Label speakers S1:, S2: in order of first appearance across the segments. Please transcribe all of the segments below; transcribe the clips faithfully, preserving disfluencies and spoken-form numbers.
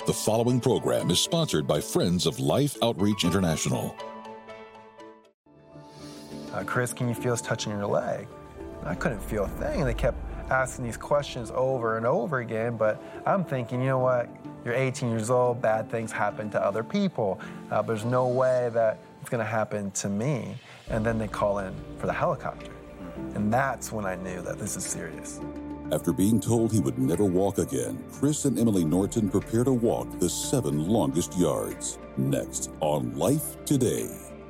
S1: The following program is sponsored by Friends of Life Outreach International.
S2: Uh, Chris, can you feel us touching your leg? And I couldn't feel a thing, and they kept asking these questions over and over again, but I'm thinking, you know what, you're eighteen years old, bad things happen to other people. Uh, there's no way that it's gonna happen to me. And then they call in for the helicopter. And that's when I knew that this is serious.
S1: After being told he would never walk again, Chris and Emily Norton prepare to walk the seven longest yards. Next on Life Today.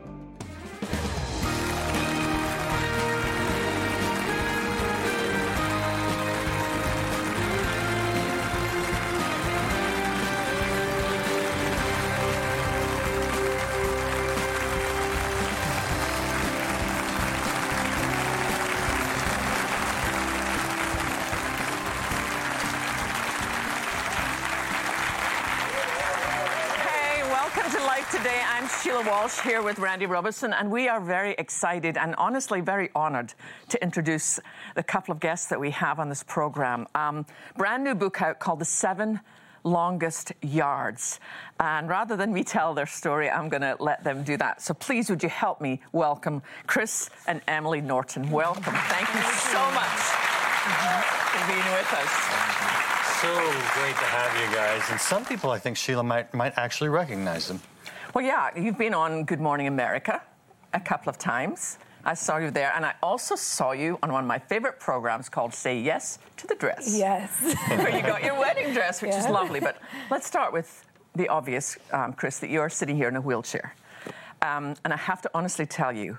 S3: Today, I'm Sheila Walsh here with Randy Robertson, and we are very excited and honestly very honored to introduce the couple of guests that we have on this program. Um, brand new book out called The Seven Longest Yards. And rather than me tell their story, I'm going to let them do that. So please, would you help me welcome Chris and Emily Norton. Welcome. Thank you so much for being with us.
S4: So great to have you guys. And some people, I think, Sheila, might might actually recognize them.
S3: Well, yeah, you've been on Good Morning America a couple of times. I saw you there, and I also saw you on one of my favorite programs called Say Yes to the Dress.
S5: Yes.
S3: Where you got your wedding dress, which
S5: yeah.
S3: is lovely. But let's start with the obvious, um, Chris, that you're sitting here in a wheelchair. Um, and I have to honestly tell you,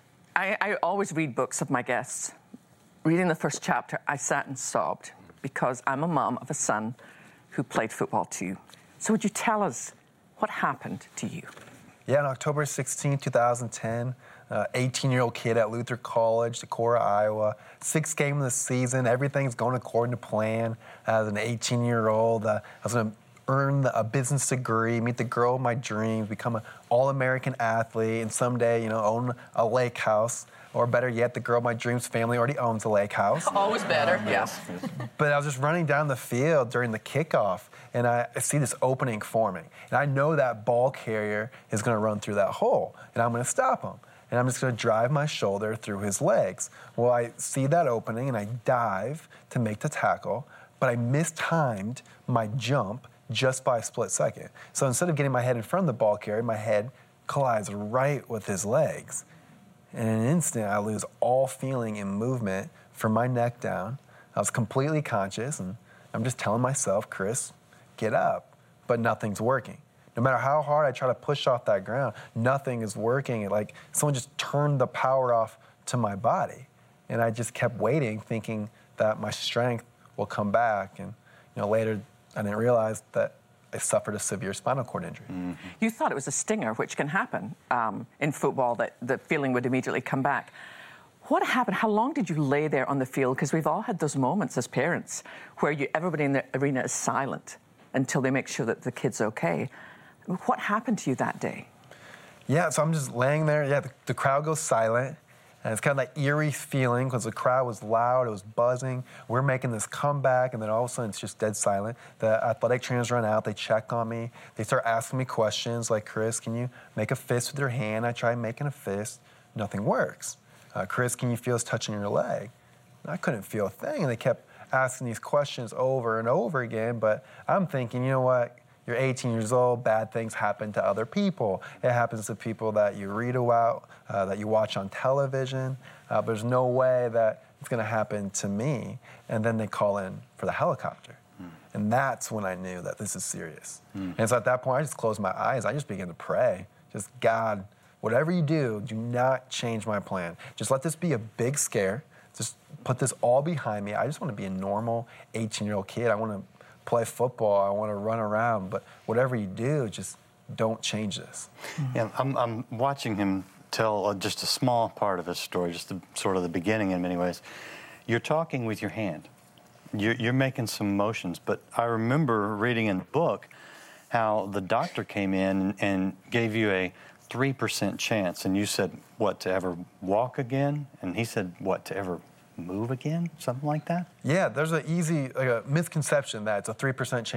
S3: I, I always read books of my guests. Reading the first chapter, I sat and sobbed because I'm a mom of a son who played football too. So would you tell us what happened to you?
S2: Yeah, on October sixteenth, twenty ten, uh, eighteen-year-old kid at Luther College, Decorah, Iowa. Sixth game of the season. Everything's going according to plan. As an eighteen-year-old, uh, I was going to earn a business degree, meet the girl of my dreams, become an all-American athlete, and someday, you know, own a lake house. Or better yet, the girl of my dreams family already owns a lake house.
S3: Always better, um, yes.
S2: But I was just running down the field during the kickoff, and I, I see this opening forming. And I know that ball carrier is going to run through that hole, and I'm going to stop him. And I'm just going to drive my shoulder through his legs. Well, I see that opening, and I dive to make the tackle, but I mistimed my jump just by a split second. So instead of getting my head in front of the ball carrier, my head collides right with his legs. In an instant, I lose all feeling and movement from my neck down. I was completely conscious, and I'm just telling myself, Chris, get up. But nothing's working. No matter how hard I try to push off that ground, nothing is working. Like someone just turned the power off to my body. And I just kept waiting, thinking that my strength will come back. And you know, later, I didn't realize that I suffered a severe spinal cord injury.
S3: Mm-hmm. You thought it was a stinger, which can happen um, in football, that the feeling would immediately come back. What happened? How long did you lay there on the field? Because we've all had those moments as parents where you, everybody in the arena is silent until they make sure that the kid's okay. What happened to you that day?
S2: Yeah, so I'm just laying there. Yeah, the, the crowd goes silent. And it's kind of that eerie feeling because the crowd was loud, it was buzzing. We're making this comeback, and then all of a sudden it's just dead silent. The athletic trainers run out, they check on me. They start asking me questions like, Chris, can you make a fist with your hand? I try making a fist. Nothing works. Uh, Chris, can you feel us touching your leg? And I couldn't feel a thing. And they kept asking these questions over and over again. But I'm thinking, you know what? You're eighteen years old, bad things happen to other people. It happens to people that you read about, uh, that you watch on television. Uh, there's no way that it's going to happen to me. And then they call in for the helicopter. Mm. And that's when I knew that this is serious. Mm. And so at that point, I just closed my eyes. I just began to pray. Just, God, whatever you do, do not change my plan. Just let this be a big scare. Just put this all behind me. I just want to be a normal eighteen-year-old kid. I want to play football, I want to run around, but whatever you do, just don't change this.
S4: Yeah, I'm, I'm watching him tell just a small part of his story, just the, sort of the beginning in many ways. You're talking with your hand. You're, you're making some motions, but I remember reading in the book how the doctor came in and gave you a three percent chance, and you said, what, to ever walk again? And he said, what, to ever move again? Something like that?
S2: Yeah, there's an easy like a misconception that it's a three percent chance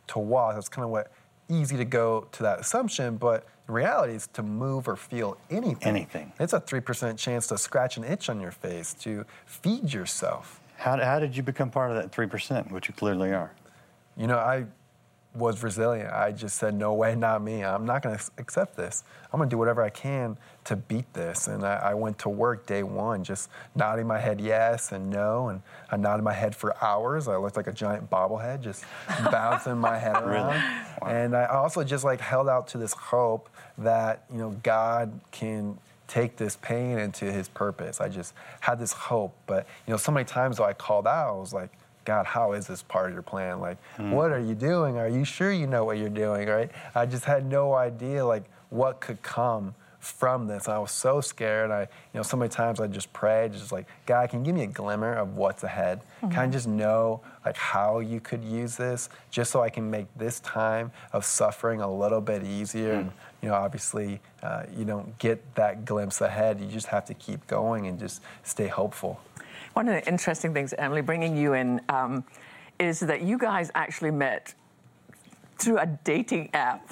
S2: to walk. That's kind of what easy to go to that assumption, but the reality is to move or feel anything.
S4: Anything.
S2: It's a three percent chance to scratch an itch on your face, to feed yourself.
S4: How, how did you become part of that three percent, which you clearly are?
S2: You know, I was resilient. I just said, no way, not me. I'm not going to accept this. I'm going to do whatever I can to beat this. And I, I went to work day one, just nodding my head yes and no. And I nodded my head for hours. I looked like a giant bobblehead, just bouncing my head around.
S4: Really? Wow.
S2: And I also just like held out to this hope that, you know, God can take this pain into his purpose. I just had this hope. But, you know, so many times though I called out, I was like, God, how is this part of your plan? Like, mm. what are you doing? Are you sure you know what you're doing, right? I just had no idea, like, what could come from this. I was so scared. I, you know, so many times I just prayed, just like, God, can you give me a glimmer of what's ahead? Mm-hmm. Can I just know, like, how you could use this, just so I can make this time of suffering a little bit easier? Mm. And, you know, obviously, uh, you don't get that glimpse ahead. You just have to keep going and just stay hopeful.
S3: One of the interesting things, Emily, bringing you in, um, is that you guys actually met through a dating app.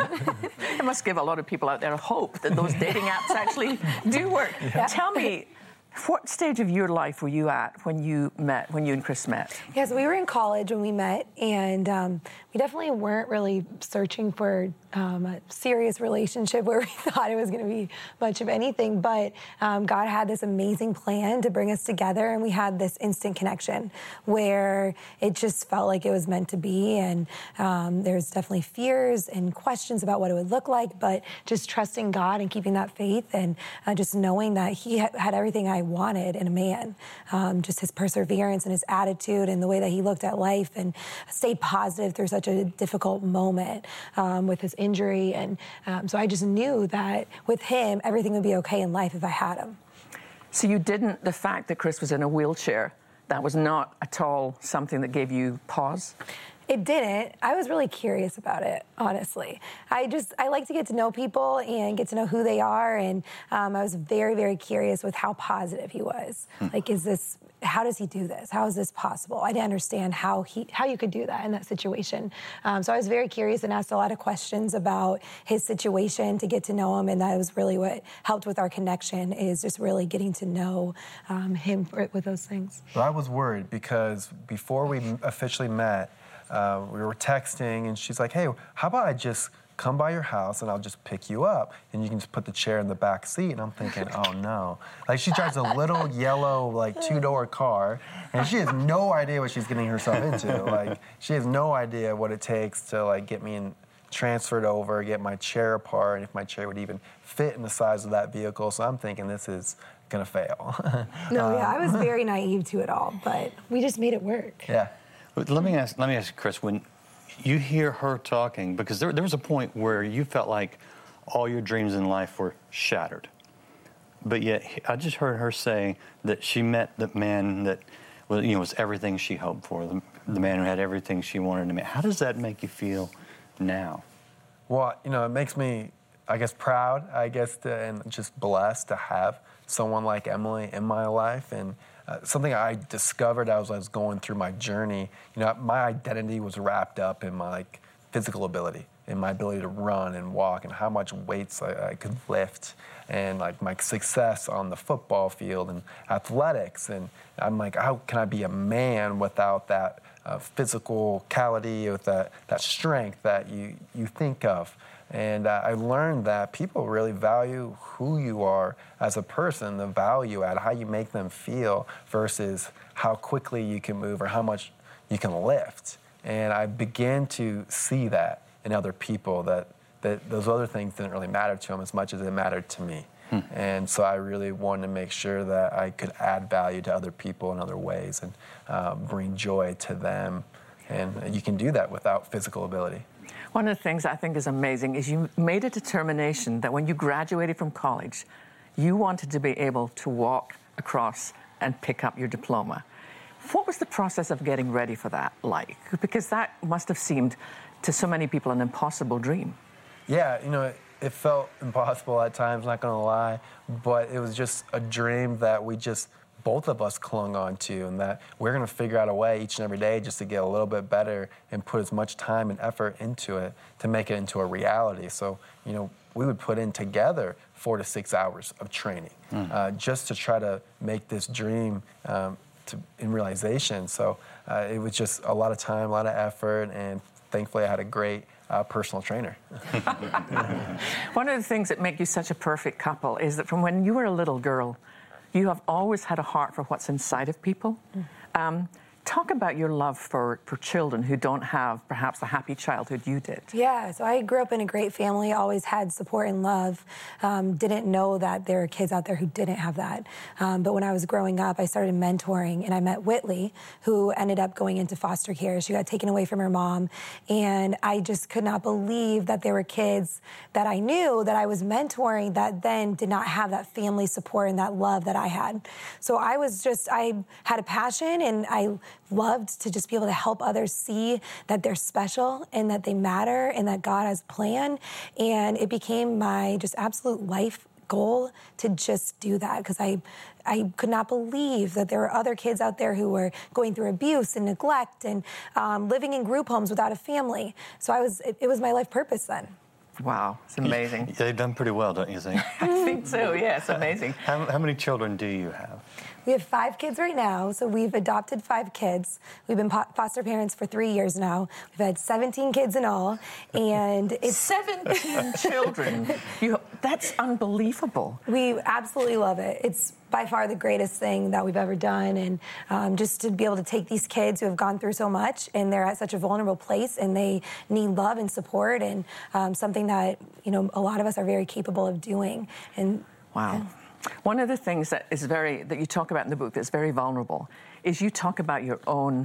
S3: It must give a lot of people out there hope that those dating apps actually do work. Yeah. Tell me, what stage of your life were you at when you met, when you and Chris met?
S5: Yeah, so we were in college when we met, and um, we definitely weren't really searching for um, a serious relationship where we thought it was going to be much of anything, but um, God had this amazing plan to bring us together, and we had this instant connection where it just felt like it was meant to be, and um, there's definitely fears and questions about what it would look like, but just trusting God and keeping that faith, and uh, just knowing that he ha- had everything I wanted in a man, um, just his perseverance and his attitude and the way that he looked at life and stayed positive through such a difficult moment um, with his injury. And um, so I just knew that with him, everything would be okay in life if I had him.
S3: So you didn't, the fact that Chris was in a wheelchair, that was not at all something that gave you pause?
S5: It didn't. I was really curious about it, honestly. I just, I like to get to know people and get to know who they are. And um, I was very, very curious with how positive he was. Hmm. Like, is this, how does he do this? How is this possible? I didn't understand how he, how you could do that in that situation. Um, so I was very curious and asked a lot of questions about his situation to get to know him. And that was really what helped with our connection, is just really getting to know um, him for, with those things.
S2: Well, I was worried because before we officially met, Uh, we were texting, and she's like, hey, how about I just come by your house and I'll just pick you up, and you can just put the chair in the back seat. And I'm thinking, oh, no. Like, she drives a little yellow, like, two-door car, and she has no idea what she's getting herself into. Like, she has no idea what it takes to, like, get me in, transferred over, get my chair apart, and if my chair would even fit in the size of that vehicle. So I'm thinking this is going to fail.
S5: No,
S2: um,
S5: yeah, I was very naive to it all, but we just made it work.
S2: Yeah.
S4: Let me ask, let me ask you, Chris, when you hear her talking, because there, there was a point where you felt like all your dreams in life were shattered. But yet, I just heard her say that she met the man that was, you know, was everything she hoped for, the, the man who had everything she wanted to meet. How does that make you feel now?
S2: Well, you know, it makes me, I guess, proud, I guess, to, and just blessed to have someone like Emily in my life. And Uh, something I discovered as I was going through my journey, you know, my identity was wrapped up in my, like, physical ability, in my ability to run and walk, and how much weights I, I could lift, and, like, my success on the football field and athletics. And I'm like, how can I be a man without that uh, physicality, with that, that strength that you, you think of? And uh, I learned that people really value who you are as a person, the value add, how you make them feel, versus how quickly you can move or how much you can lift. And I began to see that in other people, that, that those other things didn't really matter to them as much as it mattered to me. Hmm. And so I really wanted to make sure that I could add value to other people in other ways and uh, bring joy to them. And you can do that without physical ability.
S3: One of the things I think is amazing is you made a determination that when you graduated from college, you wanted to be able to walk across and pick up your diploma. What was the process of getting ready for that like? Because that must have seemed to so many people an impossible dream.
S2: Yeah, you know, it, it felt impossible at times, not gonna lie, but it was just a dream that we just both of us clung on to, and that we're going to figure out a way each and every day just to get a little bit better and put as much time and effort into it to make it into a reality. So, you know, we would put in together four to six hours of training mm. uh, just to try to make this dream um, to, in realization. So uh, it was just a lot of time, a lot of effort, and thankfully I had a great uh, personal trainer.
S3: One of the things that make you such a perfect couple is that from when you were a little girl, you have always had a heart for what's inside of people. Mm. Um, Talk about your love for, for children who don't have perhaps the happy childhood you did.
S5: Yeah, so I grew up in a great family, always had support and love. Um, didn't know that there are kids out there who didn't have that. Um, but when I was growing up, I started mentoring, and I met Whitley, who ended up going into foster care. She got taken away from her mom, and I just could not believe that there were kids that I knew that I was mentoring that then did not have that family support and that love that I had. So I was just, I had a passion, and I loved to just be able to help others see that they're special and that they matter and that God has a plan. And it became my just absolute life goal to just do that, because I I could not believe that there were other kids out there who were going through abuse and neglect and um, living in group homes without a family. So I was it, it was my life purpose then.
S3: Wow, it's amazing.
S4: They've done pretty well, don't you think?
S3: I think so, yes, amazing.
S4: How, how many children do you have?
S5: We have five kids right now, so we've adopted five kids. We've been po- foster parents for three years now. We've had seventeen kids in all, and it's...
S3: seventeen children? You, that's unbelievable.
S5: We absolutely love it. It's by far the greatest thing that we've ever done, and um, just to be able to take these kids who have gone through so much, and they're at such a vulnerable place, and they need love and support, and um, something that, you know, a lot of us are very capable of doing. And
S3: wow.
S5: Yeah.
S3: One of the things that is very, that you talk about in the book that's very vulnerable is you talk about your own,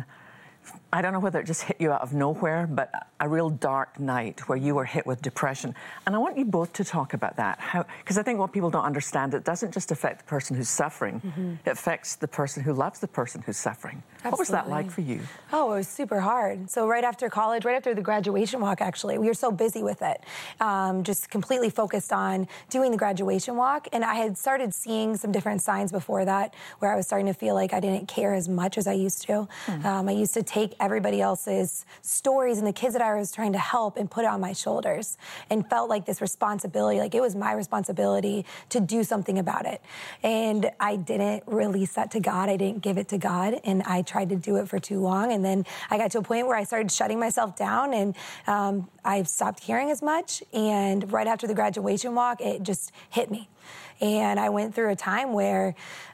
S3: I don't know whether it just hit you out of nowhere, but a real dark night where you were hit with depression. And I want you both to talk about that. How, because I think what people don't understand, it doesn't just affect the person who's suffering, mm-hmm. it affects the person who loves the person who's suffering. Absolutely. What was that like for you?
S5: Oh, it was super hard. So right after college, right after the graduation walk, actually, we were so busy with it, um, just completely focused on doing the graduation walk. And I had started seeing some different signs before that, where I was starting to feel like I didn't care as much as I used to. Mm. Um, I used to take everybody else's stories and the kids that I was trying to help and put it on my shoulders, and felt like this responsibility, like it was my responsibility to do something about it. And I didn't release that to God. I didn't give it to God, and I tried to do it for too long. And then I got to a point where I started shutting myself down, and um, I stopped caring as much. And right after the graduation walk, it just hit me. And I went through a time where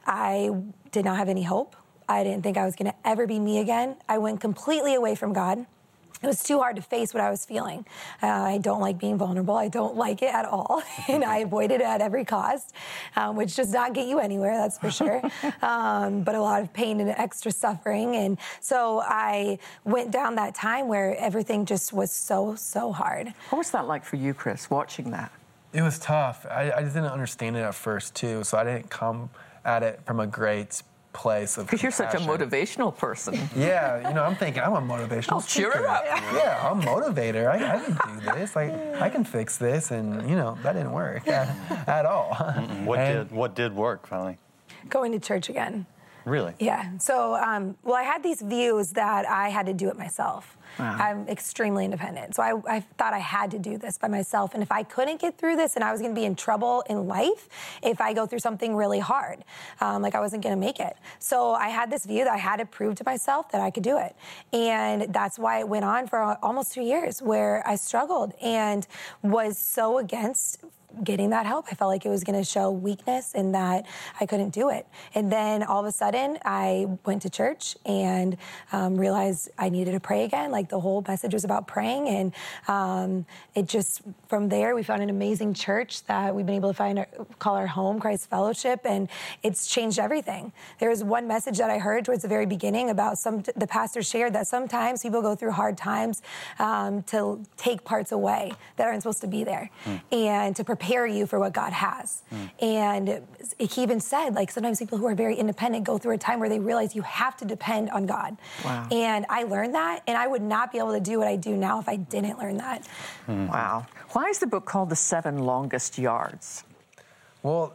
S5: I did not have any hope. I didn't think I was going to ever be me again. I went completely away from God. It was too hard to face what I was feeling. Uh, I don't like being vulnerable. I don't like it at all. And I avoided it at every cost, um, which does not get you anywhere, that's for sure. um, but a lot of pain and extra suffering. And so I went down that time where everything just was so, so hard.
S3: What was that like for you, Chris, watching that?
S2: It was tough. I, I just didn't understand it at first, too. So I didn't come at it from a great place of
S3: Because you're such a
S2: compassion.
S3: motivational person.
S2: Yeah, you know, I'm thinking I'm a motivational
S3: Oh, cheer
S2: speaker.
S3: her up.
S2: Yeah, I'm a motivator. I, I can do this. Like, I can fix this, and you know that didn't work at, at all.
S4: Mm-mm. What
S2: And-
S4: did what did work finally?
S5: Going to church again.
S4: Really?
S5: Yeah. So, um, well, I had these views that I had to do it myself.
S3: Wow.
S5: I'm extremely independent. So I, I thought I had to do this by myself. And if I couldn't get through this, and I was going to be in trouble in life if I go through something really hard, um, like I wasn't going to make it. So I had this view that I had to prove to myself that I could do it. And that's why it went on for almost two years where I struggled and was so against getting that help. I felt like it was going to show weakness and that I couldn't do it. And then all of a sudden, I went to church and um, realized I needed to pray again. Like the whole message was about praying. And um, it just, from there, we found an amazing church that we've been able to find, our, call our home, Christ Fellowship. And it's changed everything. There was one message that I heard towards the very beginning about some, the pastor shared that sometimes people go through hard times um, to take parts away that aren't supposed to be there mm. and to prepare prepare you for what God has. Mm. And he even said, like, sometimes people who are very independent go through a time where they realize you have to depend on God. Wow. And I learned that, and I would not be able to do what I do now if I didn't learn that.
S3: Mm. Wow. Why is the book called The Seven Longest Yards?
S2: Well,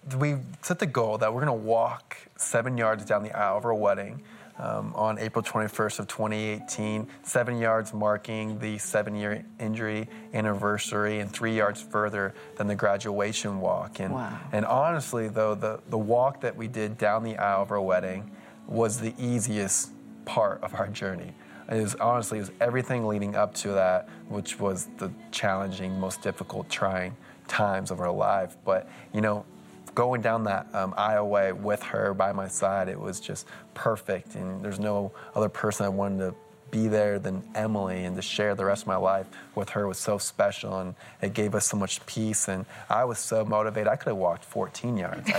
S2: we set the goal that we're going to walk seven yards down the aisle of our wedding um, on April twenty-first of twenty eighteen, seven yards marking the seven-year injury anniversary, and three yards further than the graduation walk. And,
S3: wow.
S2: and honestly, though, the, the walk that we did down the aisle of our wedding was the easiest part of our journey. It was honestly, it was everything leading up to that, which was the challenging, most difficult, trying times of our life. But, you know, going down that um, aisle way with her by my side, it was just perfect. And there's no other person I wanted to be there than Emily, and to share the rest of my life with her was so special, and it gave us so much peace. And I was so motivated, I could have walked fourteen yards.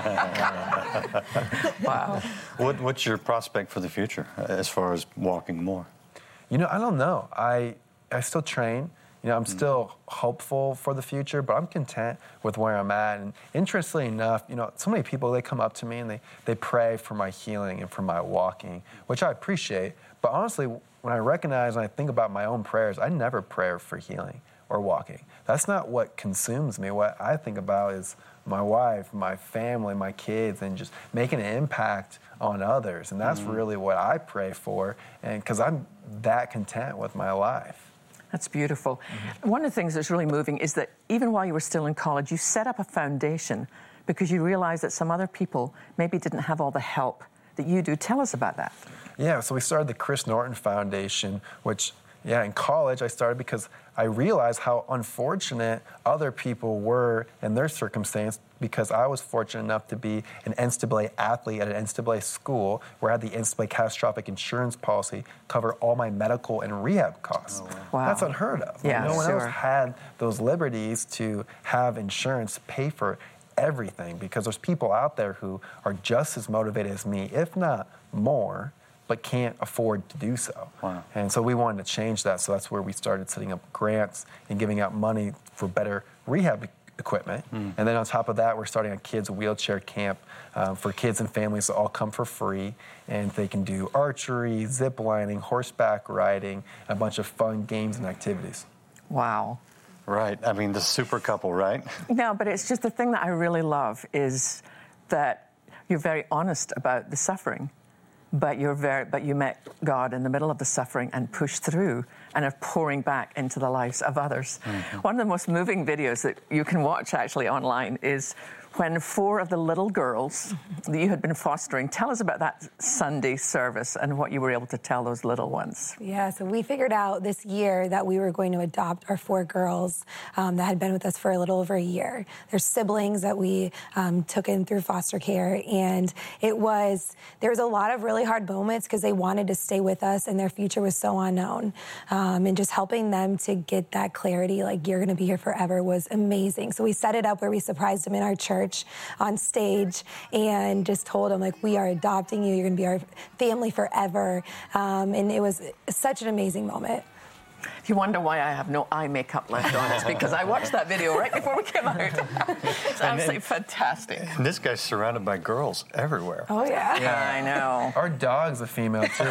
S3: Wow.
S4: What, what's your prospect for the future as far as walking more?
S2: You know, I don't know. I I still train. You know, I'm still hopeful for the future, but I'm content with where I'm at. And interestingly enough, you know, so many people, they come up to me and they, they pray for my healing and for my walking, which I appreciate. But honestly, when I recognize and I think about my own prayers, I never pray for healing or walking. That's not what consumes me. What I think about is my wife, my family, my kids, and just making an impact on others. And that's mm-hmm. really what I pray for, and because I'm that content with my life.
S3: That's beautiful.
S2: Mm-hmm.
S3: One of the things that's really moving is that even while you were still in college, you set up a foundation because you realized that some other people maybe didn't have all the help that you do. Tell us about that.
S2: Yeah, so we started the Chris Norton Foundation, which, yeah, in college I started because I realized how unfortunate other people were in their circumstance, because I was fortunate enough to be an N C double A athlete at an N C double A school where I had the N C double A catastrophic insurance policy cover all my medical and rehab costs. Oh, wow.
S3: Wow.
S2: That's unheard of.
S3: Yeah,
S2: no one
S3: sure.
S2: else had those liberties to have insurance pay for everything, because there's people out there who are just as motivated as me, if not more, but can't afford to do so.
S4: Wow.
S2: And so we wanted to change that, so that's where we started setting up grants and giving out money for better rehab equipment. Mm. And then on top of that, we're starting a kids wheelchair camp um, for kids and families that all come for free, and they can do archery, zip lining, horseback riding, a bunch of fun games and activities.
S3: Wow.
S4: Right. I mean, the super couple, right?
S3: No, but it's just the thing that I really love is that you're very honest about the suffering. But you're very, but you met God in the middle of the suffering and pushed through and are pouring back into the lives of others. Mm-hmm. One of the most moving videos that you can watch actually online is when four of the little girls that you had been fostering, tell us about that Sunday service and what you were able to tell those little ones.
S5: Yeah, so we figured out this year that we were going to adopt our four girls um, that had been with us for a little over a year. They're siblings that we um, took in through foster care, and it was, there was a lot of really hard moments because they wanted to stay with us and their future was so unknown. Um, and just helping them to get that clarity, like, you're going to be here forever, was amazing. So we set it up where we surprised them in our church on stage and just told them, like, we are adopting you. You're going to be our family forever. Um, and it was such an amazing moment.
S3: If you wonder why I have no eye makeup left on, it's because I watched that video right before we came out. It's absolutely fantastic.
S4: And this guy's surrounded by girls everywhere.
S5: Oh, yeah.
S3: Yeah, I know.
S2: Our dog's a female, too.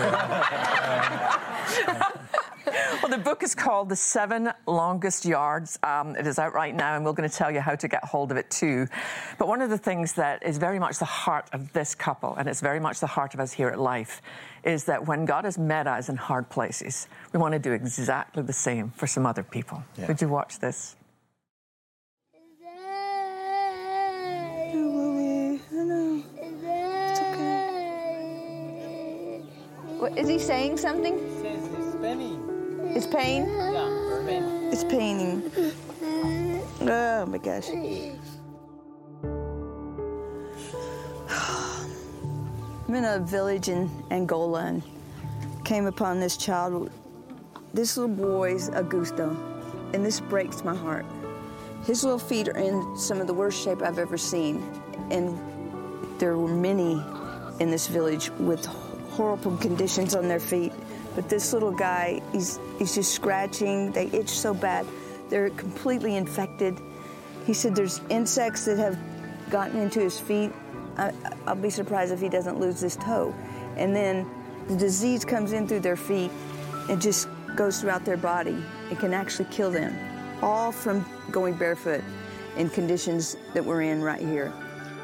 S3: Well, the book is called The Seven Longest Yards. Um, it is out right now, and we're going to tell you how to get hold of it, too. But one of the things that is very much the heart of this couple, and it's very much the heart of us here at Life, is that when God has met us in hard places, we want to do exactly the same for some other people. Yeah. Would you watch this?
S6: What, is he saying something?
S7: He says it's pain.
S6: It's pain?
S7: Yeah, pain.
S6: It's paining. Oh my gosh. I'm in a village in Angola and came upon this child. This little boy's Augusto, and this breaks my heart. His little feet are in some of the worst shape I've ever seen, and there were many in this village with horrible conditions on their feet. But this little guy, he's, he's just scratching. They itch so bad. They're completely infected. He said there's insects that have gotten into his feet. I, I'll be surprised if he doesn't lose this toe. And then the disease comes in through their feet and just goes throughout their body. It can actually kill them, all from going barefoot in conditions that we're in right here.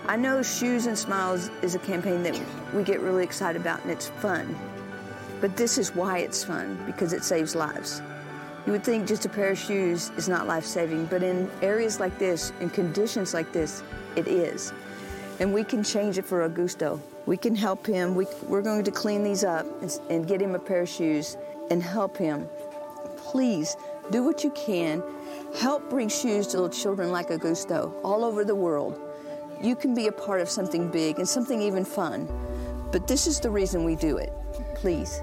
S6: I know Shoes and Smiles is a campaign that we get really excited about and it's fun. But this is why it's fun, because it saves lives. You would think just a pair of shoes is not life-saving, but in areas like this, in conditions like this, it is. And we can change it for Augusto. We can help him. We, we're going to clean these up and, and get him a pair of shoes and help him. Please, do what you can. Help bring shoes to little children like Augusto all over the world. You can be a part of something big and something even fun. But this is the reason we do it. Please.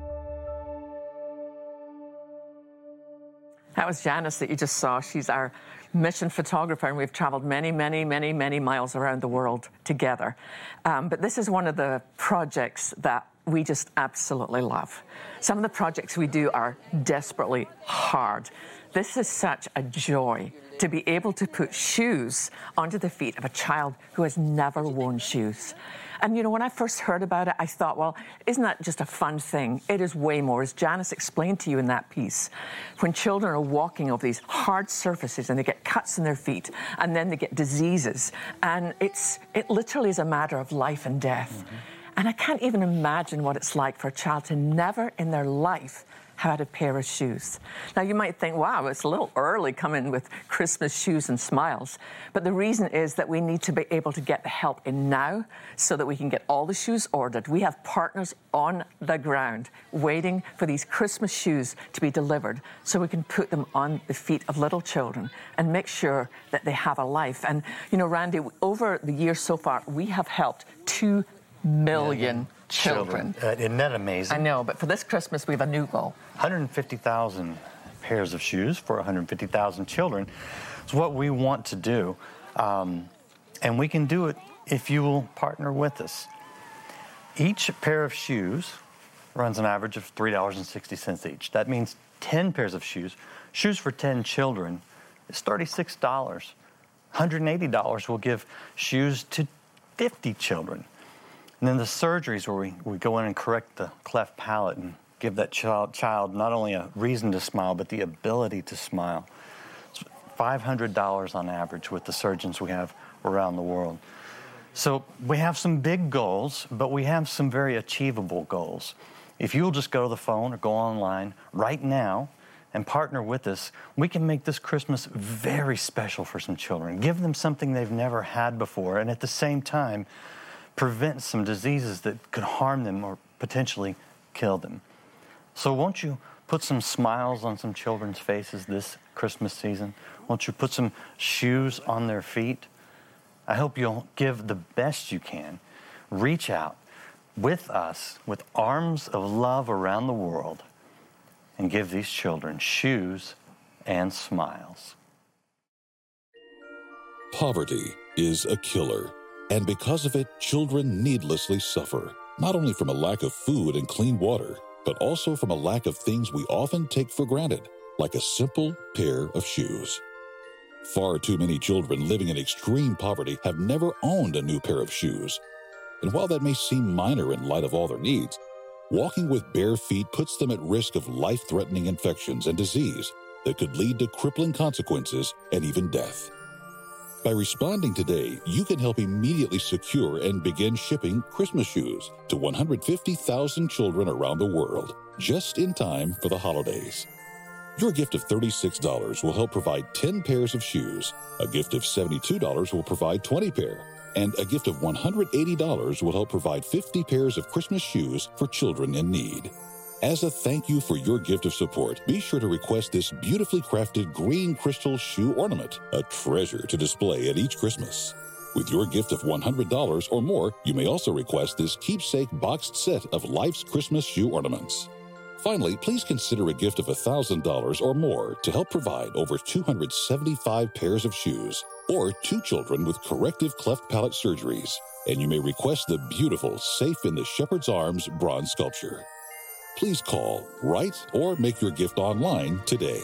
S3: That was Janice that you just saw. She's our mission photographer, and we've traveled many, many, many, many miles around the world together. Um, but this is one of the projects that we just absolutely love. Some of the projects we do are desperately hard. This is such a joy to be able to put shoes onto the feet of a child who has never worn shoes. And, you know, when I first heard about it, I thought, well, isn't that just a fun thing? It is way more. As Janice explained to you in that piece, when children are walking over these hard surfaces and they get cuts in their feet and then they get diseases, and it's it literally is a matter of life and death. Mm-hmm. And I can't even imagine what it's like for a child to never in their life have had a pair of shoes. Now, you might think, wow, it's a little early coming with Christmas shoes and smiles. But the reason is that we need to be able to get the help in now so that we can get all the shoes ordered. We have partners on the ground waiting for these Christmas shoes to be delivered so we can put them on the feet of little children and make sure that they have a life. And, you know, Randy, over the years so far, we have helped two million children.
S4: children. Uh, isn't that amazing?
S3: I know, but for this Christmas, we have a new goal.
S4: one hundred fifty thousand pairs of shoes for one hundred fifty thousand children. It's what we want to do. Um, and we can do it if you will partner with us. Each pair of shoes runs an average of three dollars and sixty cents each. That means ten pairs of shoes. Shoes for ten children is thirty-six dollars. one hundred eighty dollars will give shoes to fifty children. And then the surgeries where we, we go in and correct the cleft palate and give that child, child not only a reason to smile, but the ability to smile. It's five hundred dollars on average with the surgeons we have around the world. So we have some big goals, but we have some very achievable goals. If you'll just go to the phone or go online right now and partner with us, we can make this Christmas very special for some children. Give them something they've never had before, and at the same time, prevent some diseases that could harm them or potentially kill them. So won't you put some smiles on some children's faces this Christmas season? Won't you put some shoes on their feet? I hope you'll give the best you can. Reach out with us with arms of love around the world and give these children shoes and smiles.
S1: Poverty is a killer. And because of it, children needlessly suffer, not only from a lack of food and clean water, but also from a lack of things we often take for granted, like a simple pair of shoes. Far too many children living in extreme poverty have never owned a new pair of shoes. And while that may seem minor in light of all their needs, walking with bare feet puts them at risk of life-threatening infections and disease that could lead to crippling consequences and even death. By responding today, you can help immediately secure and begin shipping Christmas shoes to one hundred fifty thousand children around the world, just in time for the holidays. Your gift of thirty-six dollars will help provide ten pairs of shoes, a gift of seventy-two dollars will provide twenty pairs, and a gift of one hundred eighty dollars will help provide fifty pairs of Christmas shoes for children in need. As a thank you for your gift of support, be sure to request this beautifully crafted green crystal shoe ornament, a treasure to display at each Christmas. With your gift of one hundred dollars or more, you may also request this keepsake boxed set of Life's Christmas shoe ornaments. Finally, please consider a gift of one thousand dollars or more to help provide over two hundred seventy-five pairs of shoes, or two children with corrective cleft palate surgeries, and you may request the beautiful Safe in the Shepherd's Arms bronze sculpture. Please call, write, or make your gift online today.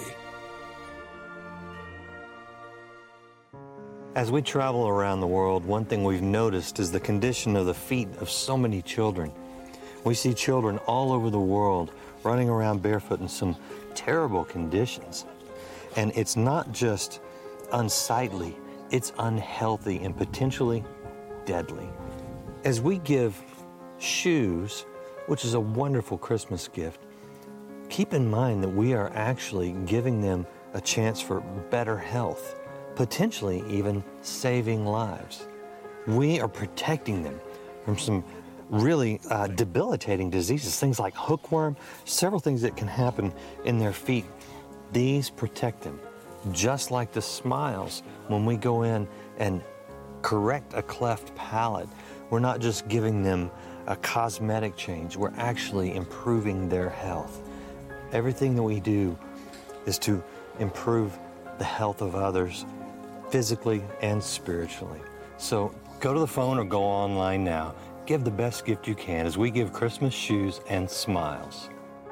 S4: As we travel around the world, one thing we've noticed is the condition of the feet of so many children. We see children all over the world running around barefoot in some terrible conditions. And it's not just unsightly, it's unhealthy and potentially
S8: deadly. As we give shoes, which is a wonderful Christmas gift, keep in mind that we are actually giving them a chance for better health, potentially even saving lives. We are protecting them from some really uh, debilitating diseases, things like hookworm, several things that can happen in their feet. These protect them, just like the smiles when we go in and correct a cleft palate. We're not just giving them a cosmetic change, we're actually improving their health. Everything that we do is to improve the health of others physically and spiritually. So go to the phone or go online now. Give the best gift you can as we give Christmas shoes and smiles.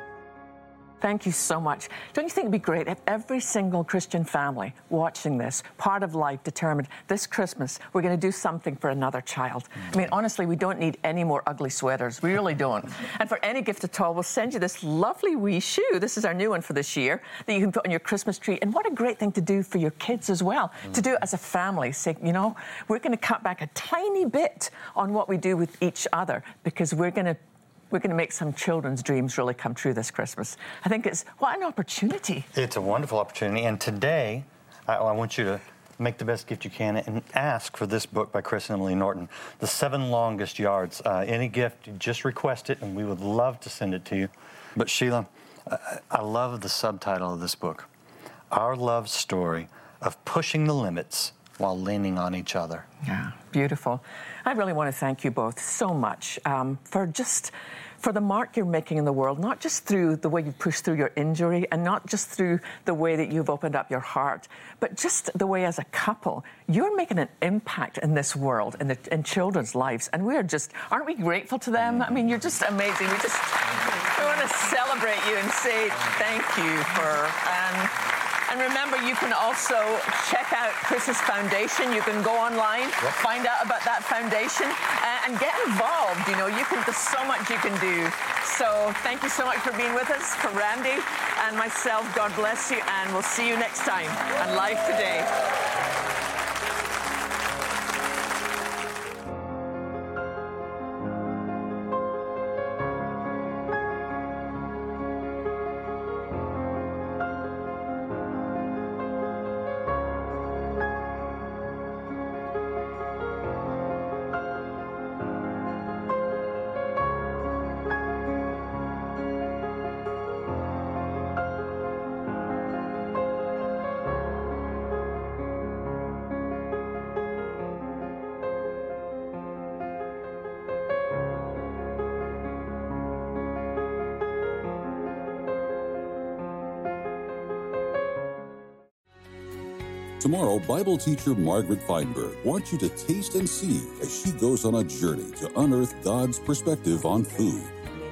S3: Thank you so much. Don't you think it'd be great if every single Christian family watching this, part of life, determined this Christmas we're going to do something for another child? I mean, honestly, we don't need any more ugly sweaters. We really don't. And for any gift at all, we'll send you this lovely wee shoe. This is our new one for this year that you can put on your Christmas tree. And what a great thing to do for your kids as well, mm. to do it as a family. Say, you know, we're going to cut back a tiny bit on what we do with each other because we're going to We're going to make some children's dreams really come true this Christmas. I think it's, what an opportunity.
S4: It's a wonderful opportunity. And today, I, I want you to make the best gift you can and ask for this book by Chris and Emily Norton, The Seven Longest Yards. Uh, any gift, just request it, and we would love to send it to you. But Sheila, I, I love the subtitle of this book, Our Love Story of Pushing the Limits while leaning on each other.
S3: Yeah, beautiful. I really want to thank you both so much um, for just for the mark you're making in the world, not just through the way you push through your injury and not just through the way that you've opened up your heart, but just the way as a couple, you're making an impact in this world, in, the, in children's lives. And we're just, aren't we grateful to them? I mean, you're just amazing. We just we want to celebrate you and say thank you for... Um, And remember, you can also check out Chris's foundation. You can go online, yep. find out about that foundation, uh, and get involved. You know, you can. There's so much you can do. So thank you so much for being with us. For Randy and myself, God bless you, and we'll see you next time on Life Today.
S1: Tomorrow, Bible teacher Margaret Feinberg wants you to taste and see as she goes on a journey to unearth God's perspective on food.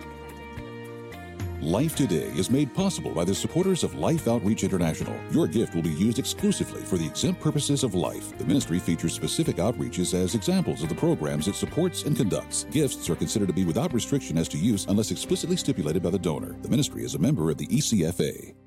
S1: Life Today is made possible by the supporters of Life Outreach International. Your gift will be used exclusively for the exempt purposes of life. The ministry features specific outreaches as examples of the programs it supports and conducts. Gifts are considered to be without restriction as to use unless explicitly stipulated by the donor. The ministry is a member of the E C F A.